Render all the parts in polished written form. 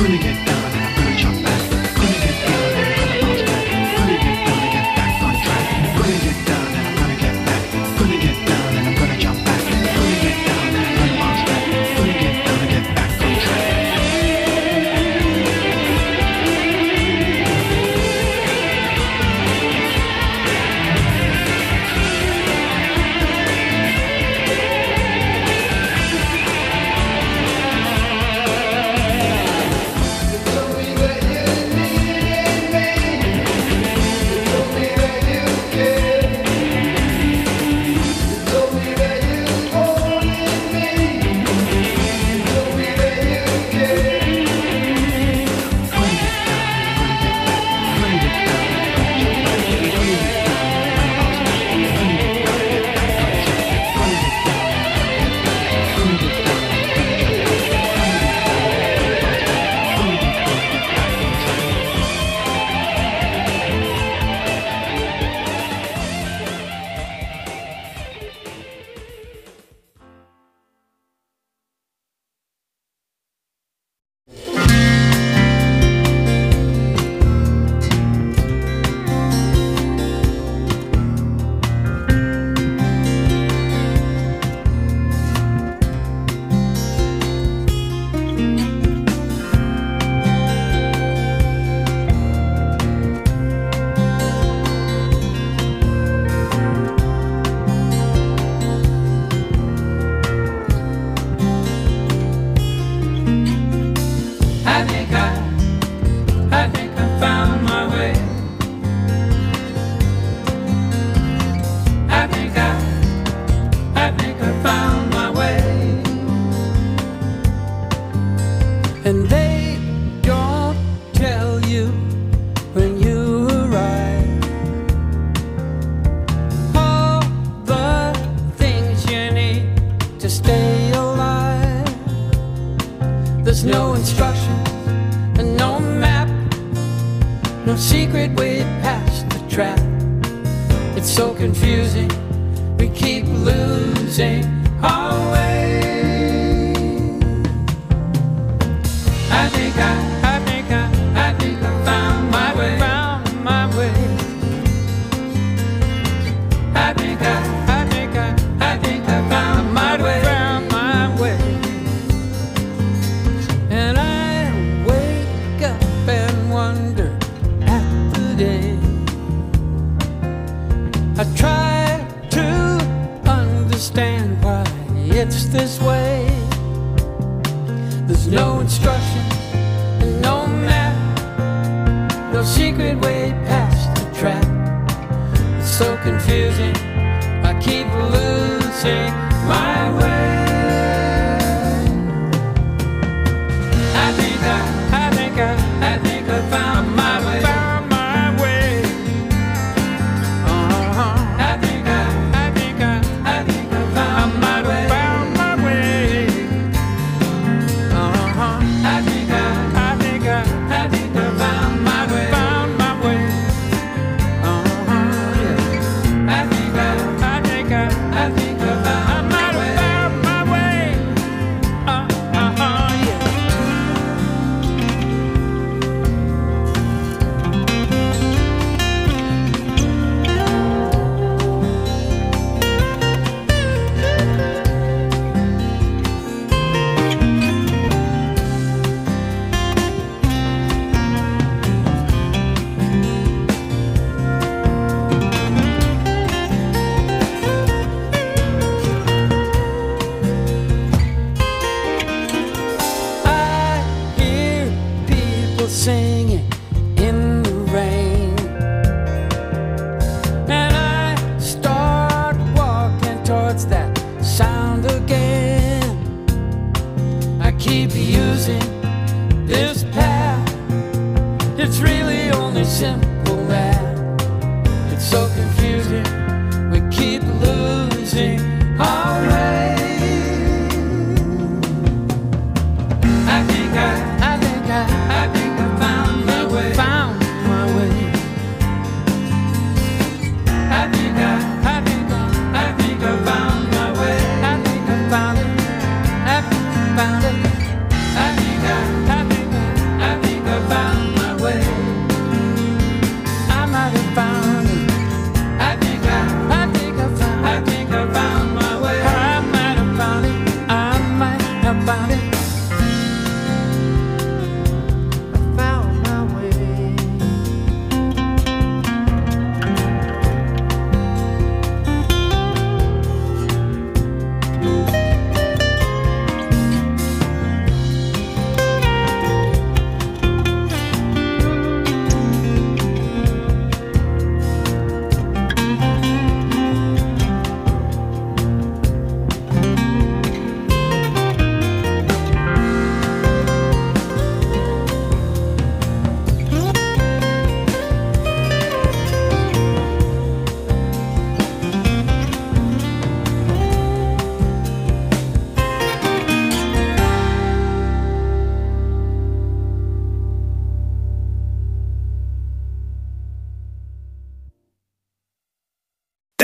no secret way past the trap. It's so confusing, we keep losing our way. I think I found my way. Found my way. I think I found my way. Found my way. And I wake up and wonder at the day. I try to understand why it's this way. There's no instruction and no map, no secret way past the trap. It's so confusing, I keep losing my way. I think I found my way. Found my way. I think I found my way. Found my way. I think I found my way. Found my way. Yeah. I think I found my way. Found my way. Yeah. I hear people singing in the rain, and I start walking towards that sound again. I keep using this path, it's really only simple math. It's so confusing, we keep losing our way. I think I found my way. Found my way. I think I found my way. I think I found it. I found it. I think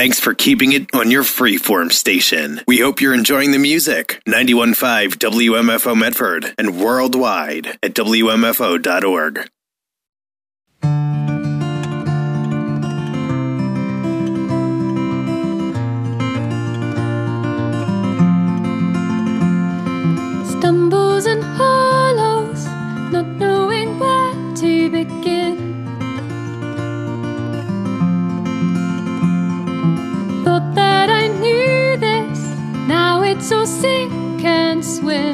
Thanks for keeping it on your freeform station. We hope you're enjoying the music. 91.5 WMFO Medford and worldwide at WMFO.org. Stumbles and hollows, not knowing where to begin. Thought that I knew this, now it's all sink and swim.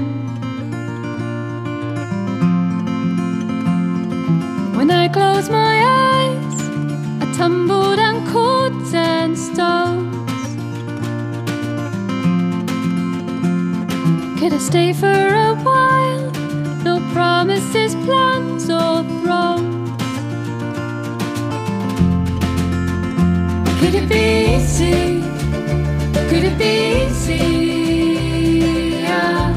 When I close my eyes, I tumble down cords and stones. Could I stay for a while? No promises, plans or thrones. Could it be easy? Could it be easy? Yeah.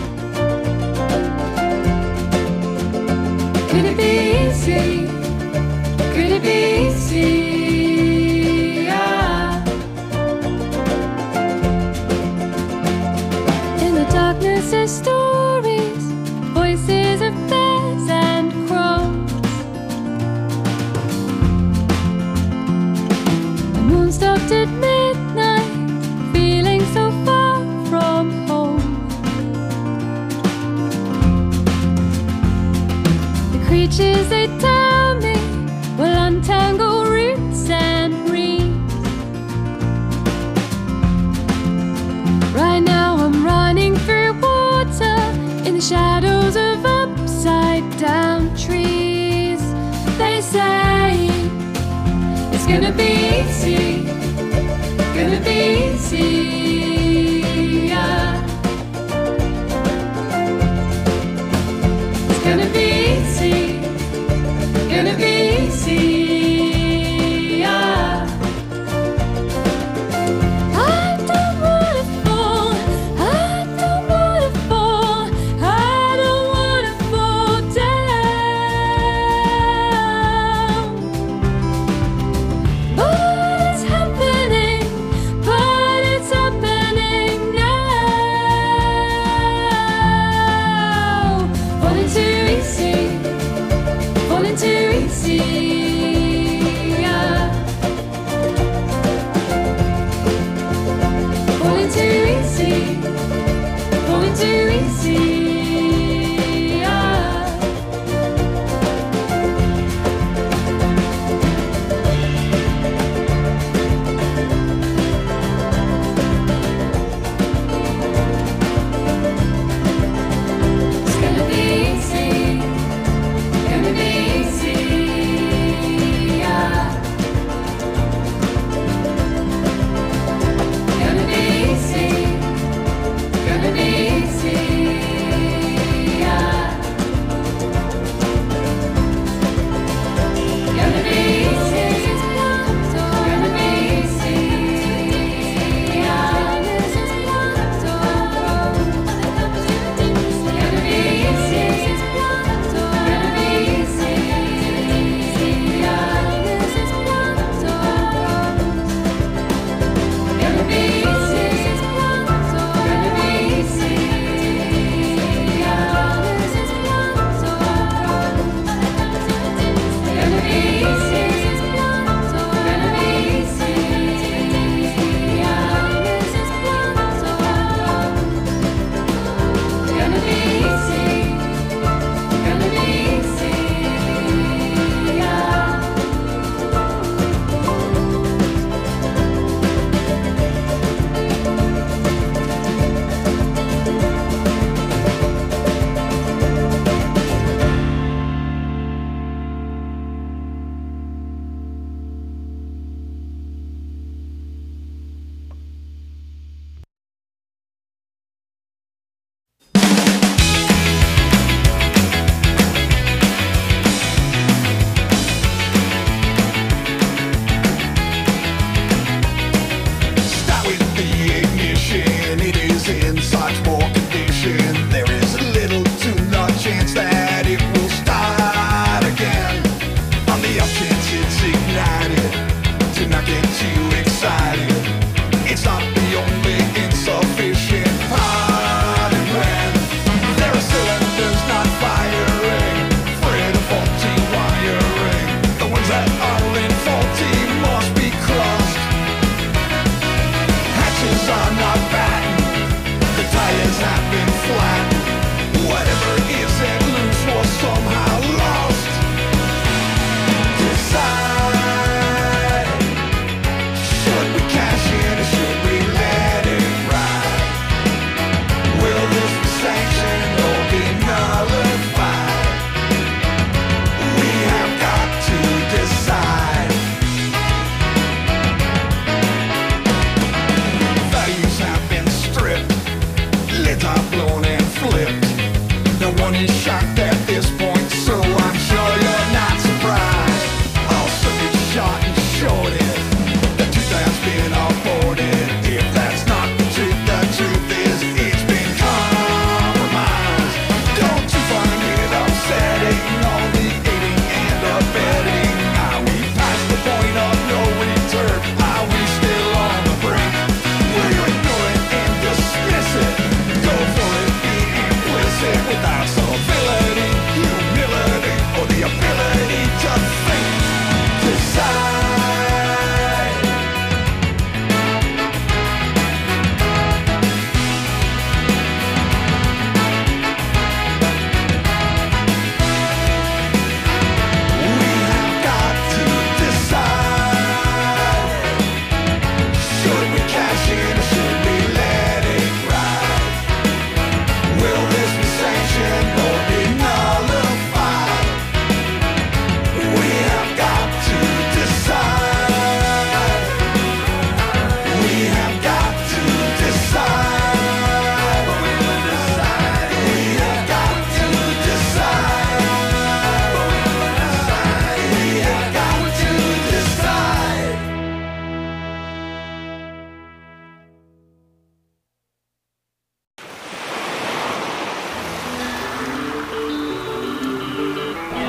Could it be easy? Could it be easy? Yeah. In the darkness there's stories, voices of bears and crows. The moon stopped at midnight, feeling so far from home. The creatures they tell me will untangle roots and reeds. Right now I'm running through water in the shadows of upside down trees. They say it's gonna be easy, gonna be easy, yeah. It's gonna be easy, gonna be easy, yeah. I don't wanna fall, I don't wanna fall, I don't wanna fall down. But it's happening, but it's happening.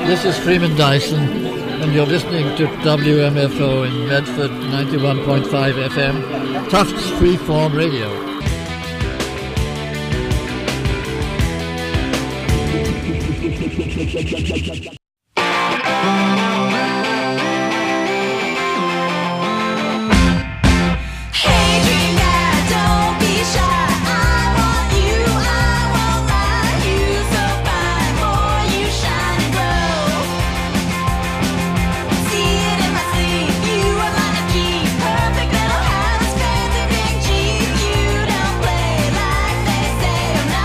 This is Freeman Dyson, and you're listening to WMFO in Medford, 91.5 FM, Tufts Freeform Radio.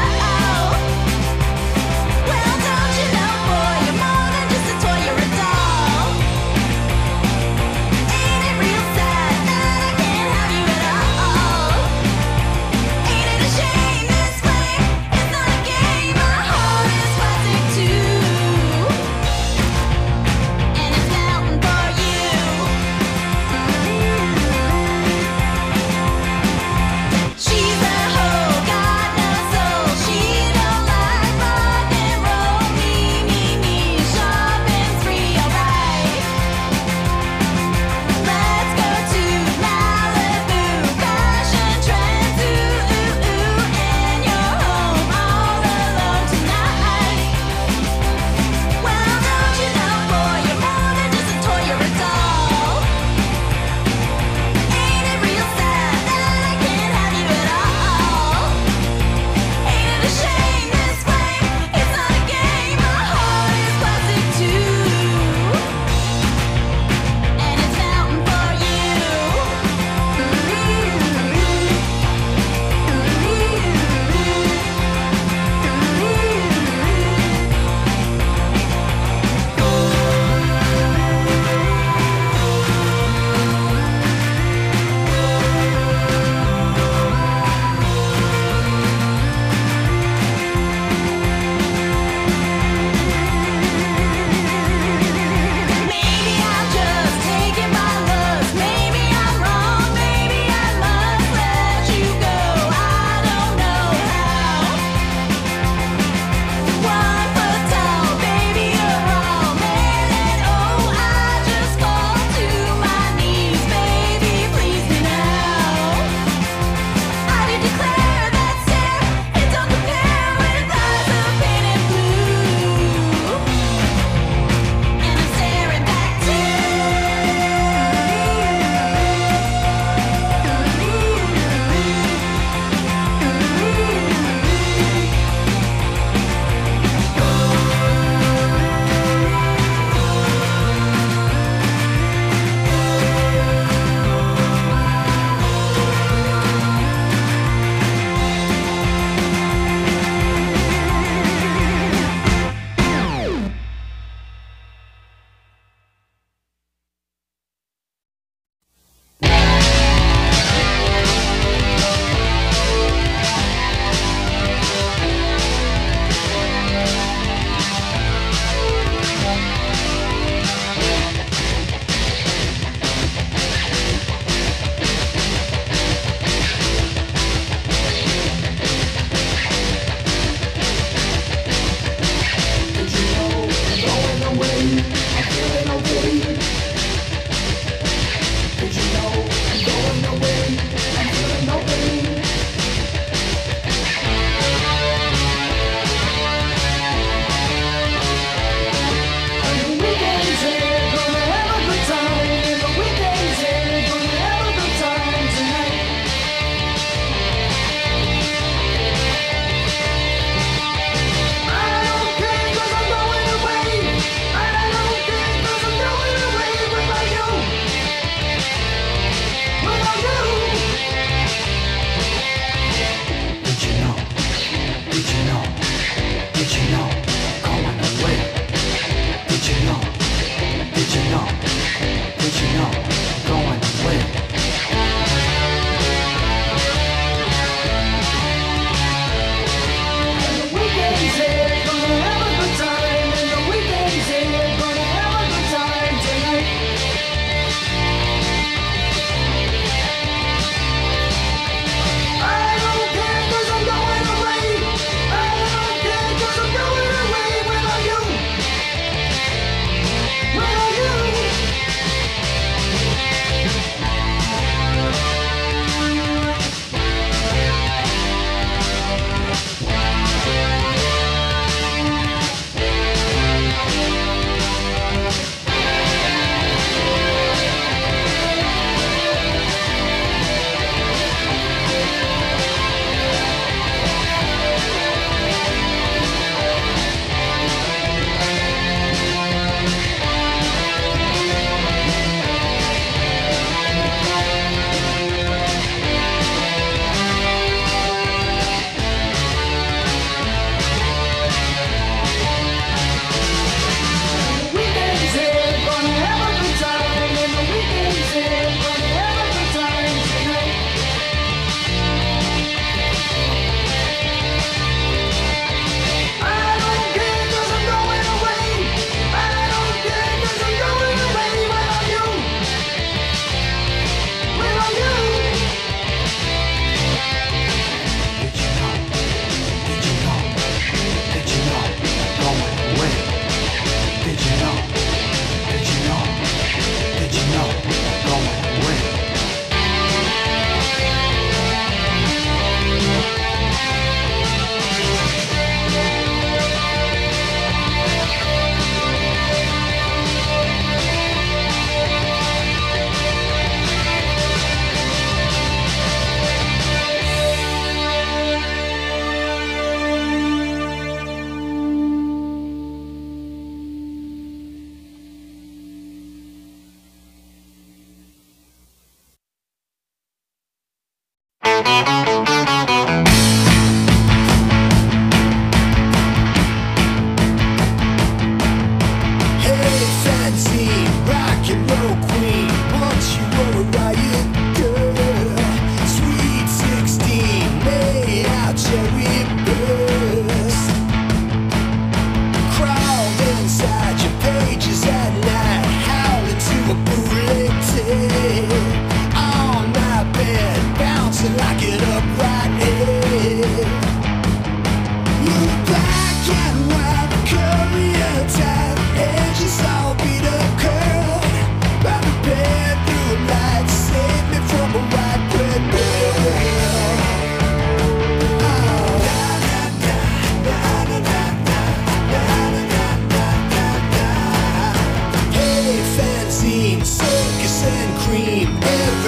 Well, don't you know, boy, you're more than just a toy, you're a doll.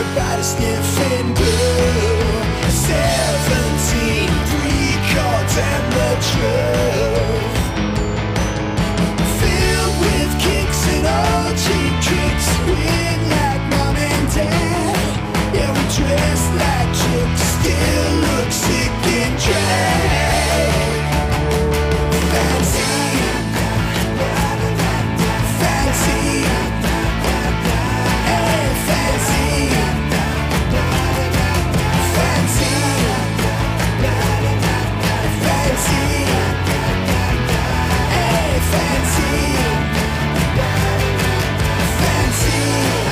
everybody sniffing glue. 17 pre-chords and the truth, filled with kicks and old cheap tricks. Weird like mom and dad, yeah, we dress like chicks, still look sick and drag. Fancy, fancy, hey, fancy, fancy, fancy, hey, fancy, fancy.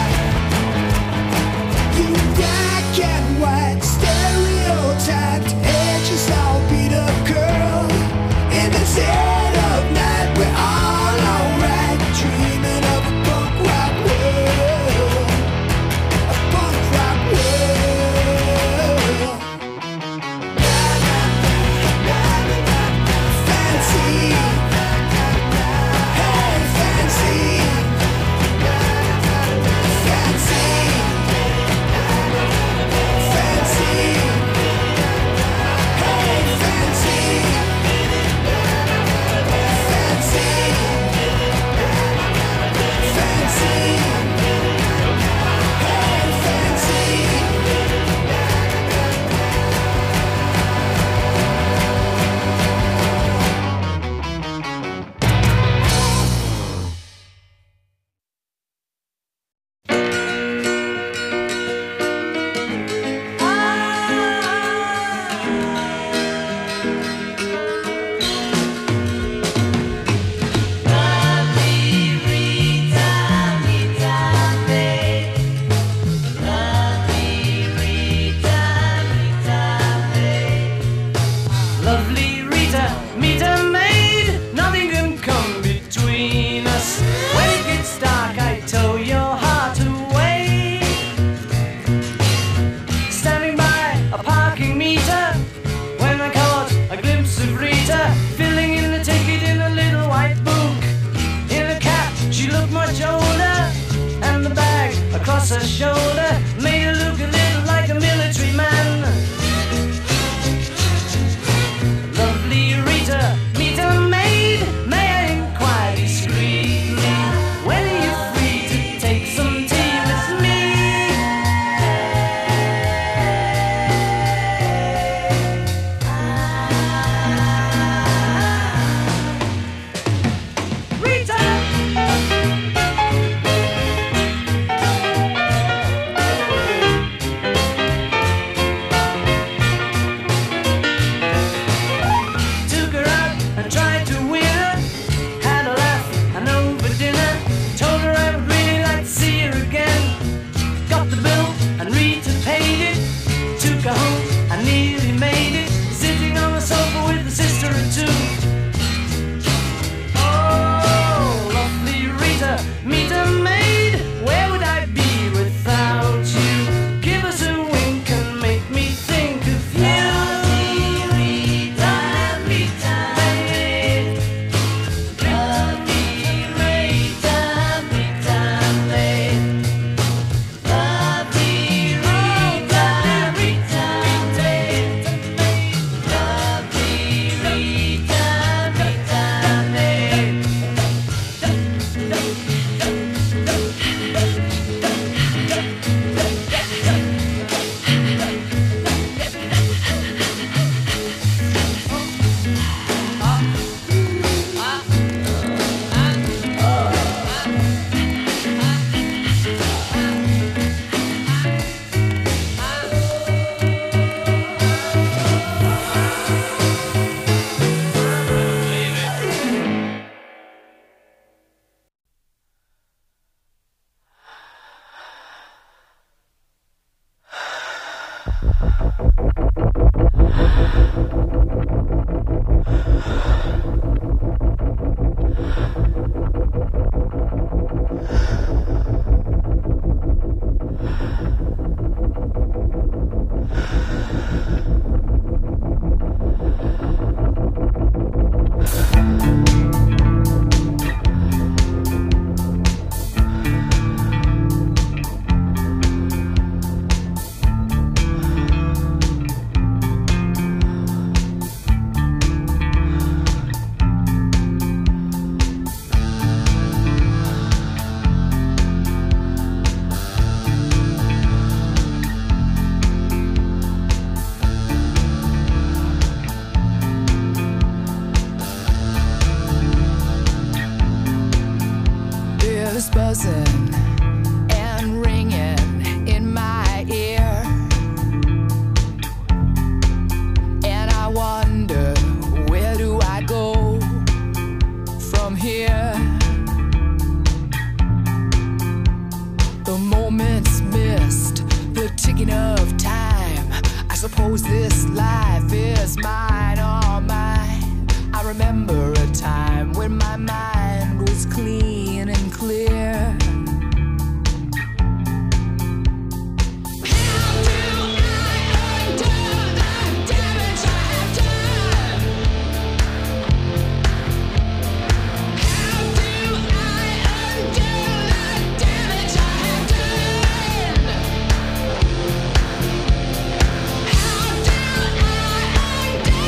You black and white, stereotyped, edges all beat up girl. In the dead of night, we're all alright, dreaming of a punk rock world, a punk rock world. Fancy, hey, fancy, fancy, fancy, hey, fancy, fancy, fancy, hey, fancy. Lovely Rita, meet a maid. Nothing can come between us. When it gets dark, I tow your heart away. Standing by a parking meter, when I caught a glimpse of Rita, filling in the ticket in a little white book. In a cap, she looked much older, and the bag across her shoulder made her look a little like a military man. Lovely Rita, meet a maid. May I inquire discreetly, when are you free to take some tea with me? Rita! is buzzing and ringing in my ear, and I wonder, where do I go from here? The moments missed, the ticking of time. I suppose this life is mine, all mine. I remember a time when my mind was clean and clear. How do I undo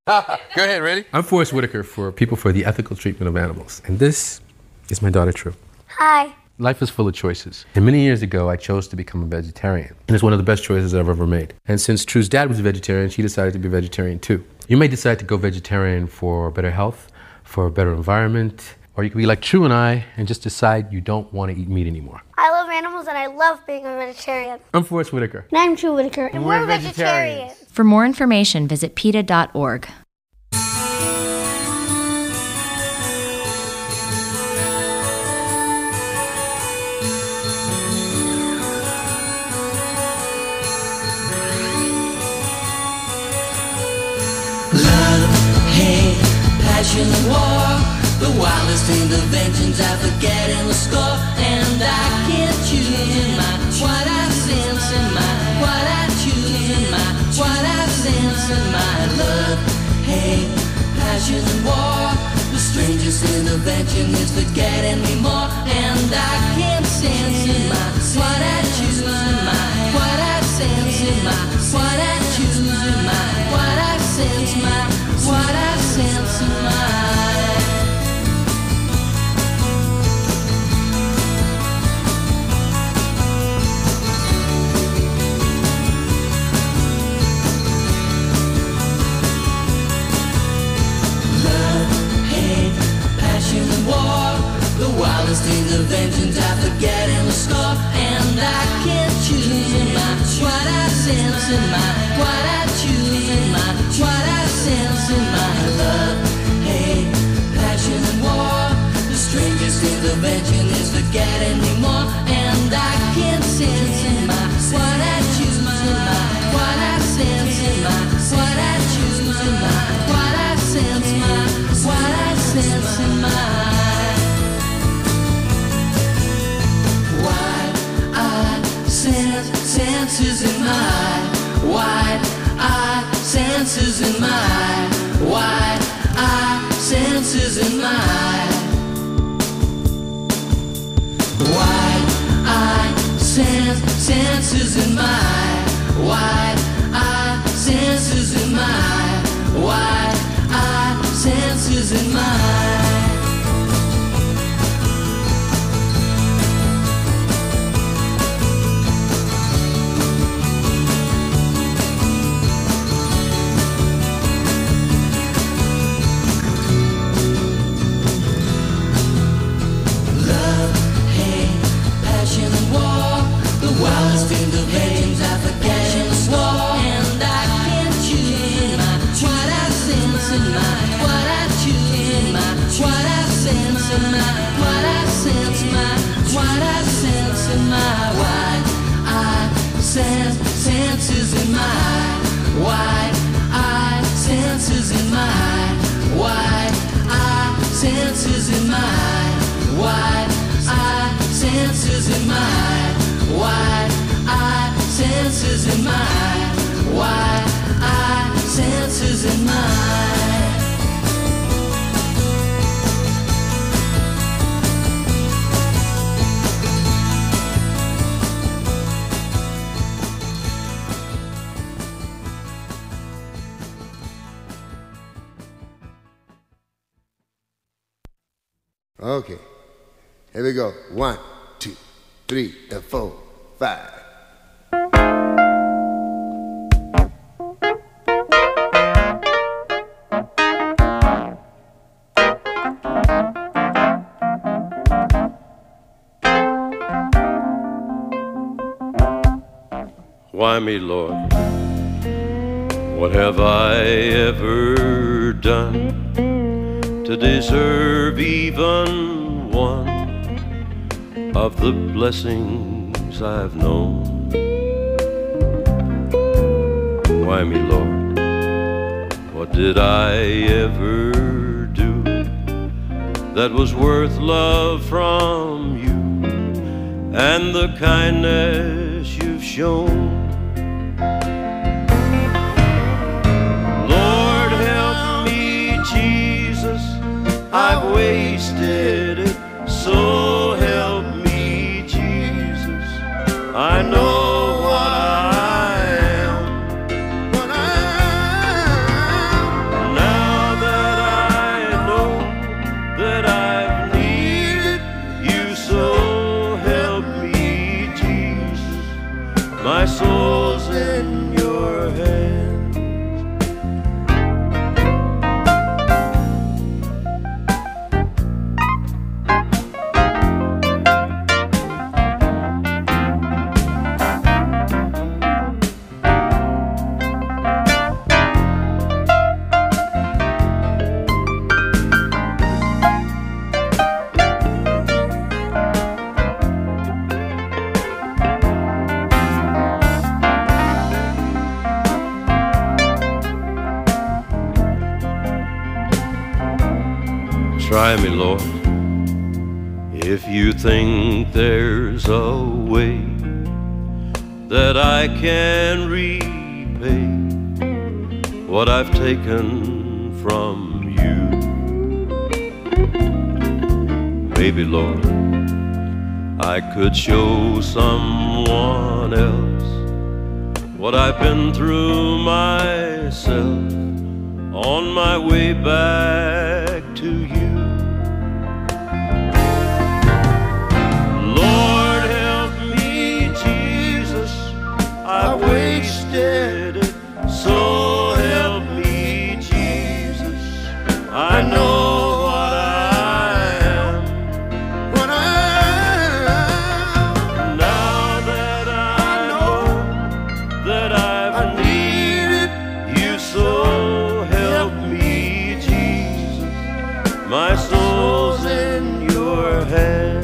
Go ahead, ready? I'm Forrest Whitaker for People for the Ethical Treatment of Animals. And this is my daughter, True. Hi. Life is full of choices. And many years ago, I chose to become a vegetarian. And it's one of the best choices I've ever made. And since True's dad was a vegetarian, she decided to be a vegetarian too. You may decide to go vegetarian for better health, for a better environment, or you could be like True and I and just decide you don't want to eat meat anymore. I love animals and I love being a vegetarian. I'm Forrest Whitaker. And I'm True Whitaker, and we're vegetarians. For more information, visit PETA.org. Passion and war, the wildest interventions I forget in the score, and I can't choose in my what I sense in my what I choose in my what I sense in my love, hate, passion and war. The strangest intervention is forgetting me more, and I can't sense in my what I choose in my what I sense in my what I choose in my what I sense my what I sense in my. The wildest interventions I forget in the score, and I can't choose in my what I sense in my what I choose in my what I sense in my love, hate, passion and war. The strangest intervention is forgetting me more, and I can't sense in my what I choose in my what I sense in my what I choose in my what I sense my what I sense in my. Senses in my wide-eyed senses in my wide-eyed senses in my wide-eyed senses in my wide-eyed senses in my wide-eyed senses in my. Wildest interventions I forget in the war, and I can't choose in my what I sense in my what I choose in my what I sense in my what I sense my what I sense in my wide I senses in my wide I senses in my wide I senses in my wide I senses in my wide I senses in my wide I senses in my. Okay, here we go. 1, 2, 3, and 4, 5. Why me, Lord? What have I ever done to deserve even one of the blessings I've known? Why me, Lord? What did I ever do that was worth love from you and the kindness you've shown? Lord, help me, Jesus, I've wasted it, so help me, Jesus. I know what I am, but soul's in your hands. Try me, Lord, if you think there's a way that I can repay what I've taken from you. Maybe, Lord, I could show someone else what I've been through myself on my way back to you. Lord, help me, Jesus, I've wasted it, so help me, Jesus. I know what I am, what I am. Now that I know that I've needed you, so help me, Jesus. My soul's in your hands.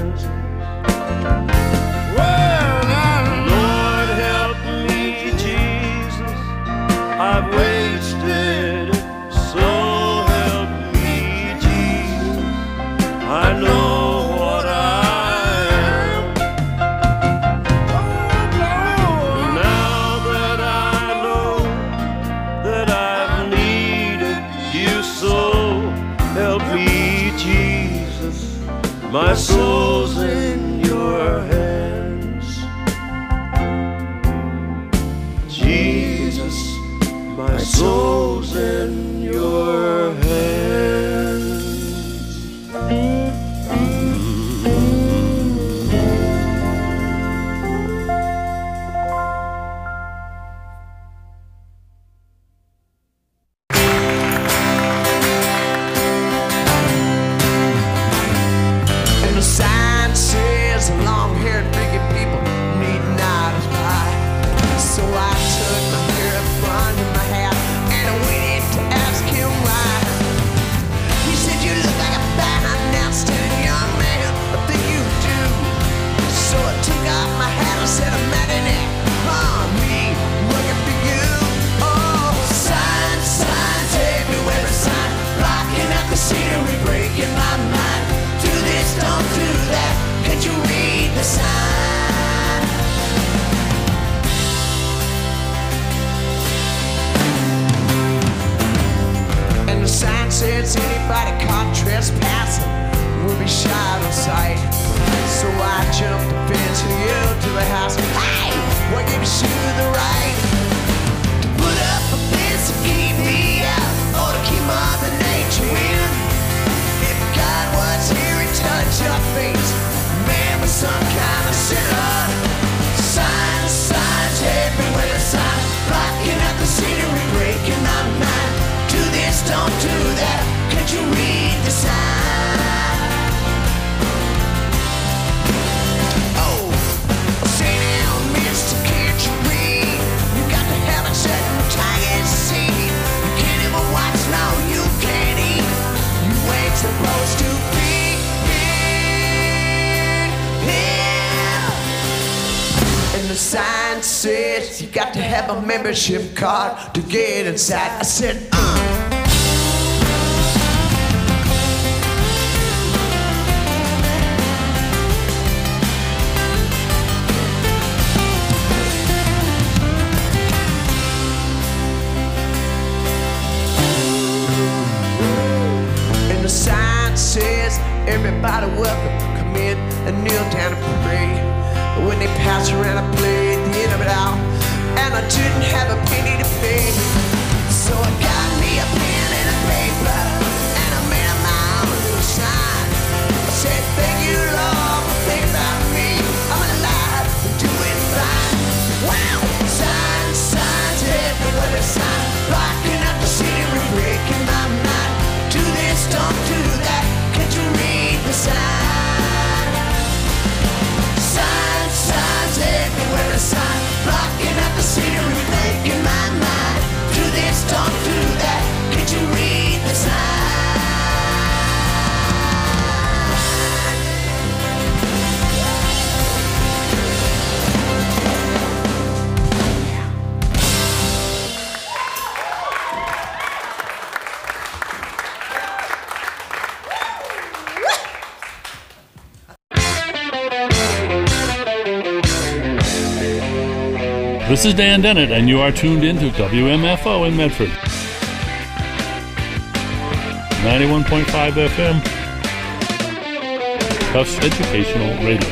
I've wasted it, so help me, Jesus. I know what I am. Now that I know that I've needed you, so help me, Jesus. My soul's in your hands, Jesus. My soul's in your hands. And the sign says long-haired biggie people need not apply. So I took my hair up under my hat and I waited to ask him why. He said, you look like a fine, outstanding young man. I think you do. So I took off my hat and said, imagine it on me, working for you. Oh, signs, signs, everywhere a sign, blocking out the scenery, breaking my mind. Do this, don't do that. Can't you read the sign? And the sign says anybody caught trespassing will be shot on sight. So I jumped the fence and yelled to the house, hey, what gives you the right to put up a fence to keep me out, or to keep Mother Nature in? If God was here, he'd touch your face, man, with some kind of sinner. Signs, signs, everywhere signs, blocking out the scenery, breaking my mind. Do this, don't do that. Can't you read the sign? Oh, say now, mister, can't you read? You got to have a certain target seed. You can't even watch, no, you can't eat. You ain't supposed to be here. And the sign says you got to have a membership card to get inside. I said, And the sign says everybody welcome, come in and kneel down and pray. But when they pass around, I played the end of it out, and I didn't have a penny to pay. So I got me a pen and a paper, and I made my own little sign. I said, thank you, Lord, for thinking about me. I'm alive and doing fine. Wow! This is Dan Dennett, and you are tuned into WMFO in Medford. 91.5 FM. Tufts Educational Radio.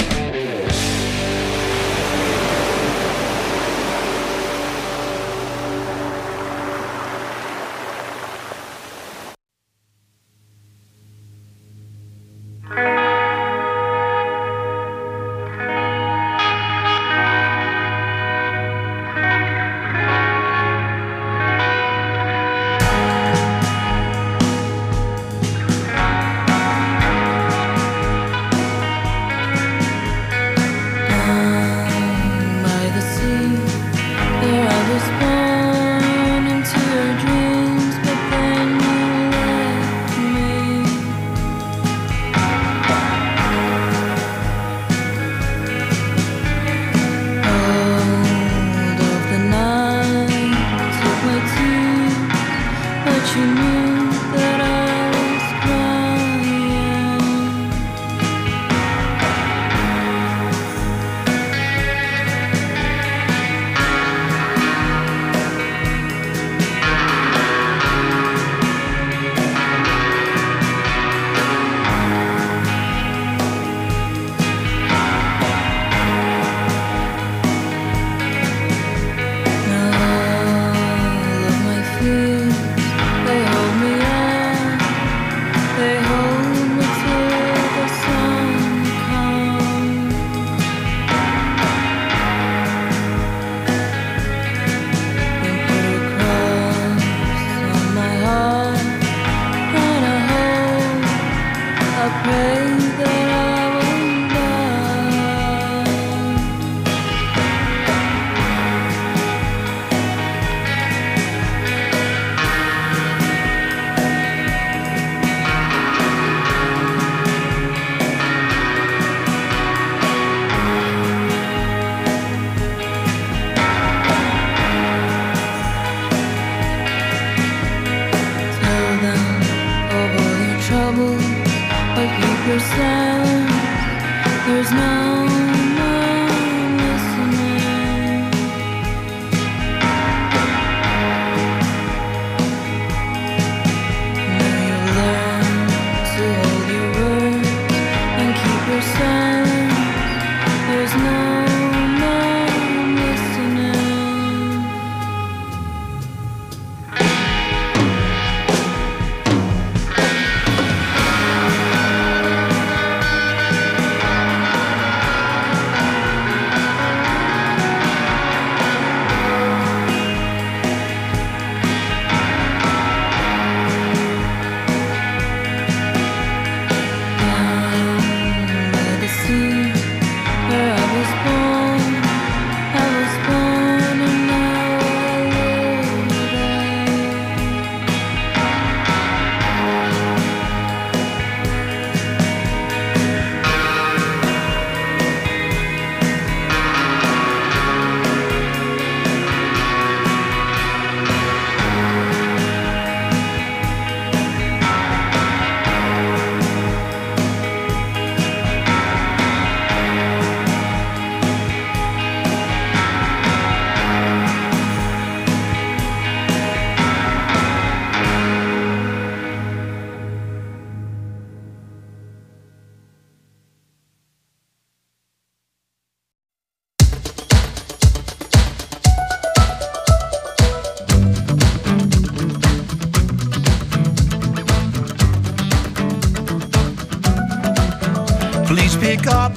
Please pick up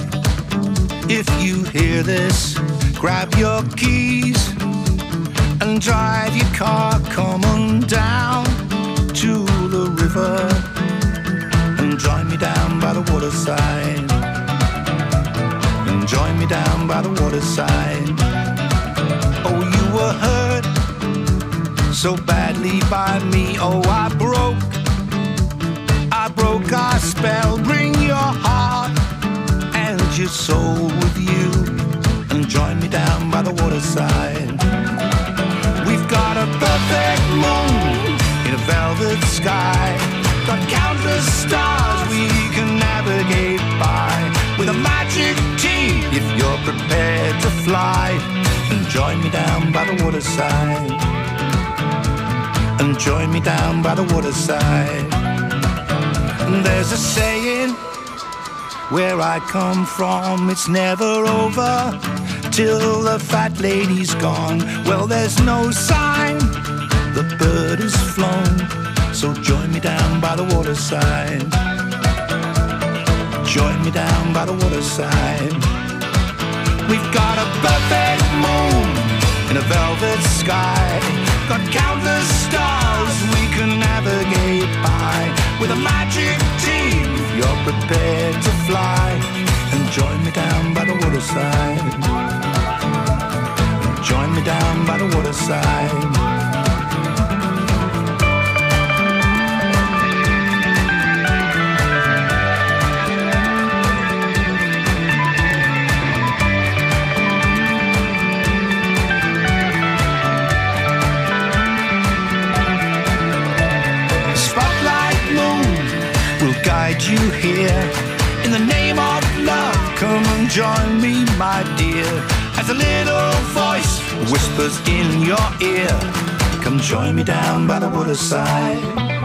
if you hear this. Grab your keys and drive your car. Come on down to the river and join me down by the waterside. And join me down by the waterside. Oh, you were hurt so badly by me. Oh, I broke our spell. Bring your heart and your soul with you and join me down by the waterside. We've got a perfect moon in a velvet sky. Got countless stars we can navigate by. With a magic team if you're prepared to fly. And join join me down by the waterside. And join me down by the waterside. And there's a saying where I come from, it's never over till the fat lady's gone. Well, there's no sign the bird has flown, so join me down by the waterside. Join me down by the waterside. We've got a perfect moon in a velvet sky, got countless stars we can navigate by. With a magic team, you're prepared to fly. And join me down by the waterside. Join me down by the waterside. Guide you here in the name of love. Come and join me, my dear, as a little voice whispers in your ear. Come join me down by the waterside.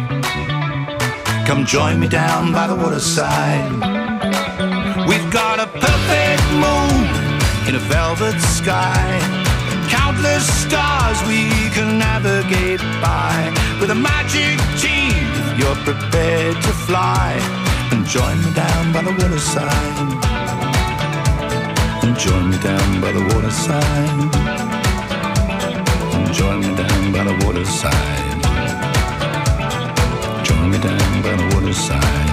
Come join me down by the waterside. We've got a perfect moon in a velvet sky, countless stars we can navigate by. With a magic team, you're prepared to fly. And join me down by the waterside. And join me down by the waterside. And join me down by the waterside. Join me down by the waterside.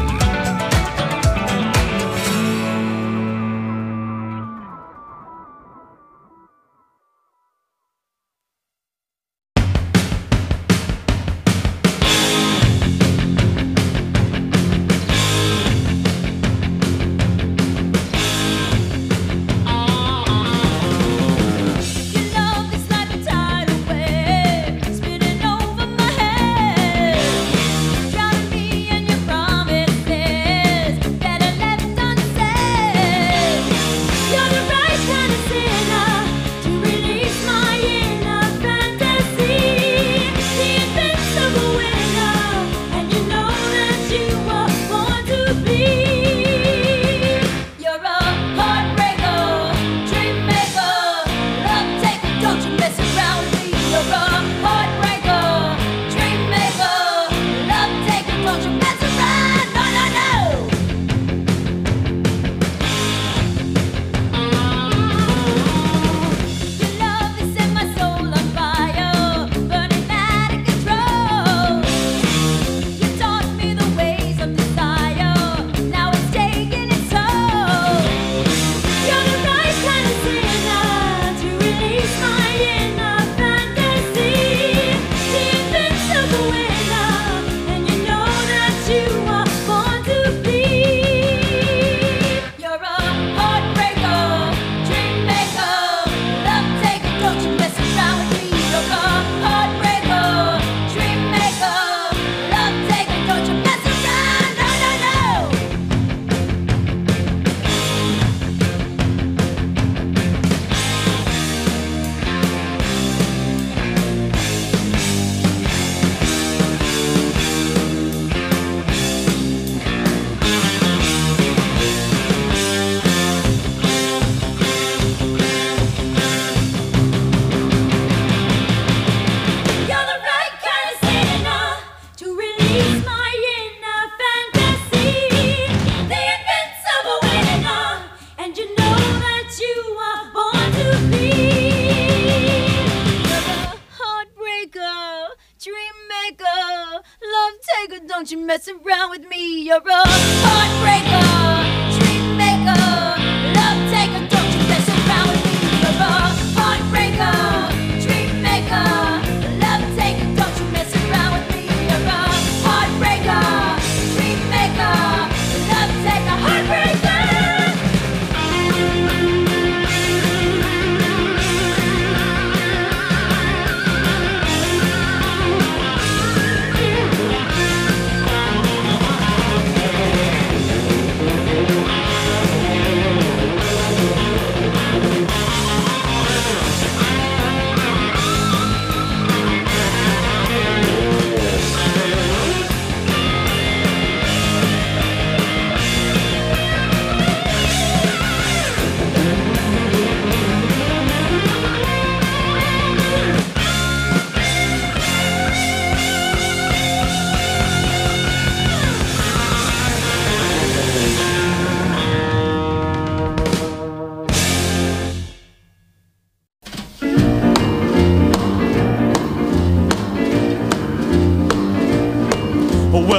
Don't you mess around with me. You're a heartbreaker, dream maker, love taker. Don't you mess around with me. You're a heartbreaker, dream maker, love taker. Don't you mess around with me. You're a heartbreaker, dream maker, love taker, heartbreaker.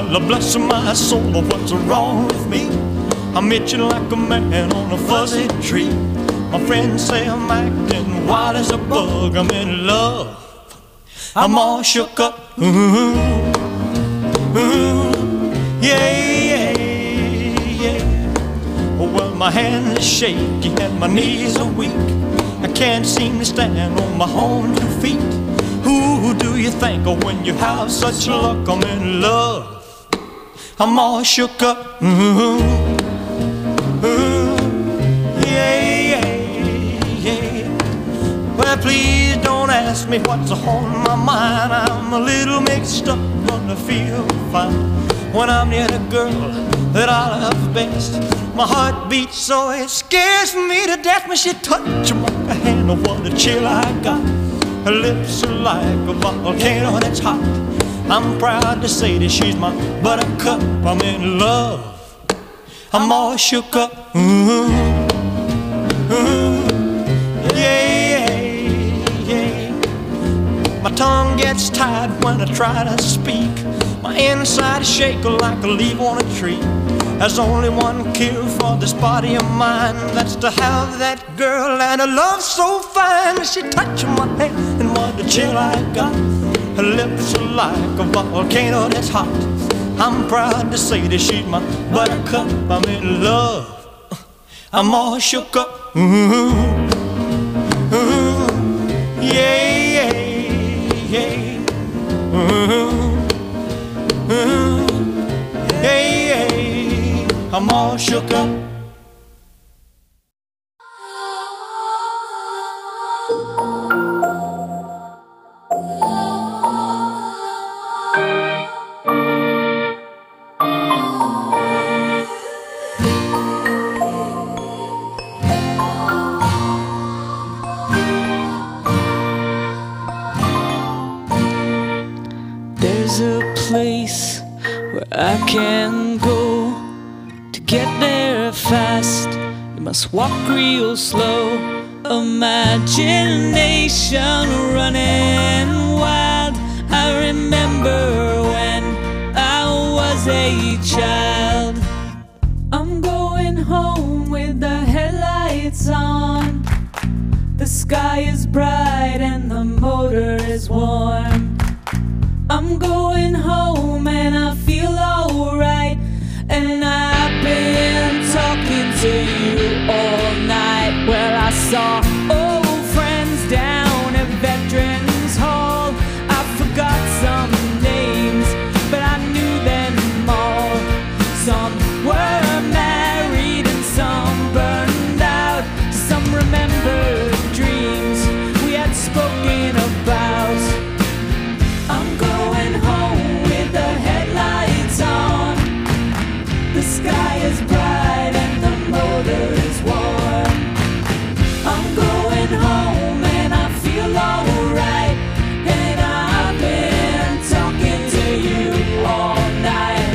Well, bless my soul, what's wrong with me? I'm itching like a man on a fuzzy tree. My friends say I'm acting wild as a bug. I'm in love, I'm all shook up. Yeah, well, my hands are shaky and my knees are weak. I can't seem to stand on my own 2 feet. Who do you think of when you have such luck? I'm in love, I'm all shook up. Well, please don't ask me what's on my mind. I'm a little mixed up, but I feel fine when I'm near the girl that I love best. My heart beats so it scares me to death when she touches my hand. Oh, what a chill I got. Her lips are like a volcano that's hot. I'm proud to say that she's my buttercup. I'm in love, I'm all shook up. My tongue gets tied when I try to speak. My inside is shaking like a leaf on a tree. There's only one cure for this body of mine. That's to have that girl and a love so fine. She touched my hand and what a chill I got. Her lips are like a volcano that's hot. I'm proud to say that she's my buttercup. I'm in love, I'm all shook up. I'm all shook up. There's a place where I can go to get there fast. You must walk real slow. Imagination running wild. I remember when I was a child. I'm going home with the headlights on. The sky is bright and the motor is warm. I'm going home and I feel alright. And I've been talking to you all night. Well, I saw old friends down at Veterans Hall. I forgot some names, but I knew them all. Some were married and some burned out. Some remembered dreams we had spoken about. I'm going home with the headlights on. The sky is bright and the motor is warm. I'm going home and I feel alright. And I've been talking to you all night.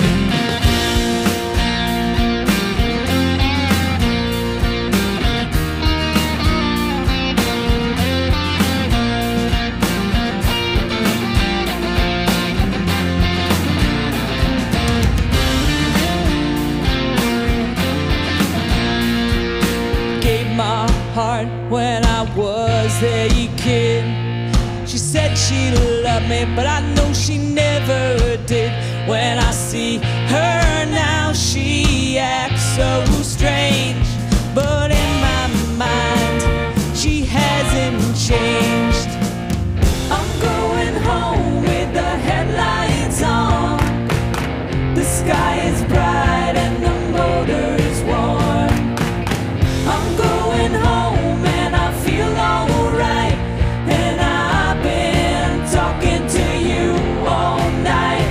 My heart when I was a kid. She said she loved me, but I know she never did. When I see her now, she acts so strange. But in my mind, she hasn't changed. I'm going home with the headlights on. The sky is bright and the motor is warm. I'm going home and I feel alright. And I've been talking to you all night.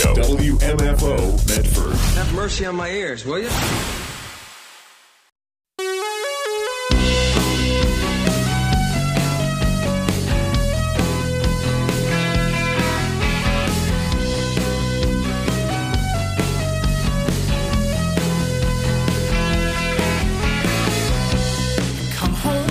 Radio. WMFO Medford. Have mercy on my ears, will you?